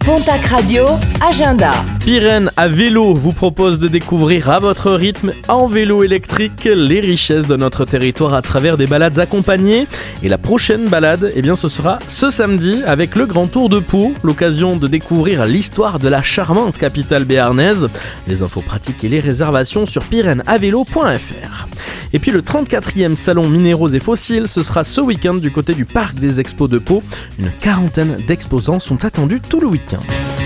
Pontac Radio, agenda. Pyrène à vélo vous propose de découvrir à votre rythme, en vélo électrique, les richesses de notre territoire à travers des balades accompagnées. Et la prochaine balade, ce sera ce samedi avec le Grand Tour de Pau, l'occasion de découvrir l'histoire de la charmante capitale béarnaise. Les infos pratiques et les réservations sur pyreneavelo.fr. Et puis le 34e salon Minéraux et Fossiles, ce sera ce week-end du côté du Parc des Expos de Pau. Une quarantaine d'exposants sont attendus tout le week-end.